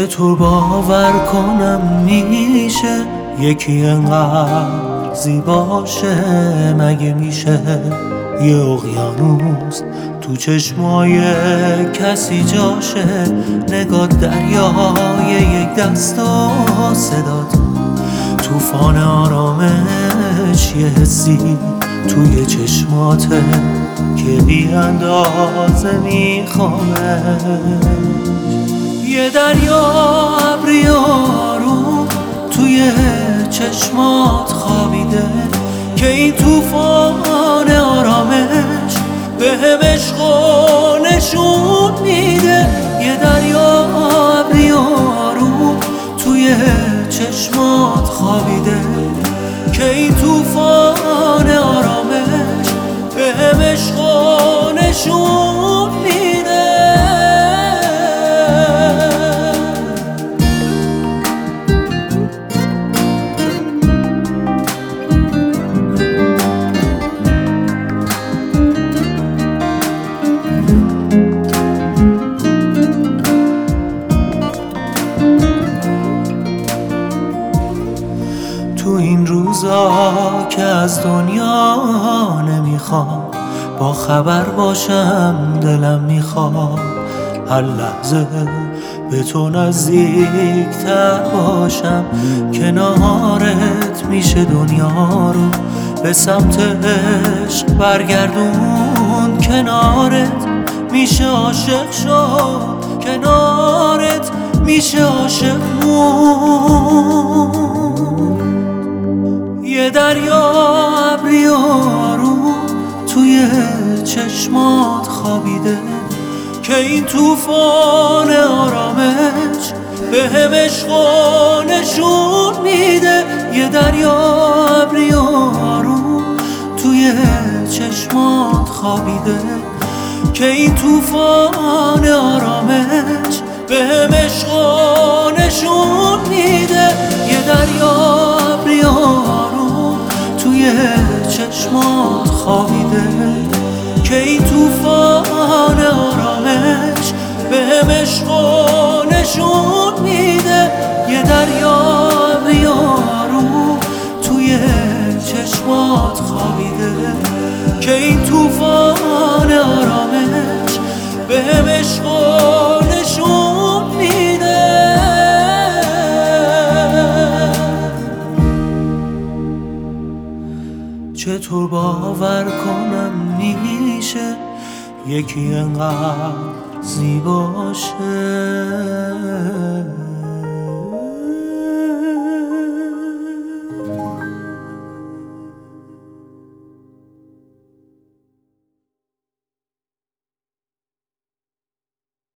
چطور باور کنم میشه یکی انقدر زیباشه؟ مگه میشه یه اقیانوس تو چشمای کسی جاشه؟ نگاه دریای یک دست و صدات توفان آرامش، یه حسی توی چشماته که بی اندازه میخوامش. یه دریا ابری آروم توی چشمات خوابیده که این توفان آرامش بهم عشقو نشون میده. یه دریا ابری آروم توی چشمات خوابیده که این توفان آرامش بهم عشقو نشون میده. تو این روزا که از دنیا نمیخوام با خبر باشم، دلم میخواد هر لحظه به تو نزدیکتر باشم. کنارت میشه دنیا رو به سمت عشق برگردون، کنارت میشه عاشق شد، کنارت میشه عاشق موند. یه دریا ابری آروم توی چشمات خوابیده که این توفان آرامش بهم عشقو نشون میده. یه دریا ابری آروم توی چشمات خوابیده که این توفان آرامش بهم عشقو نشون میده. یه دریا ابری آروم توی چشمات خوابیده که این توفان آرامش بهم عشقو نشون میده. یه دریا ابری آروم توی چشمات خوابیده که این توفان آرامش بهم عشقو نشون میده. چطور باور کنم میشه یکی انقدر زیباشه؟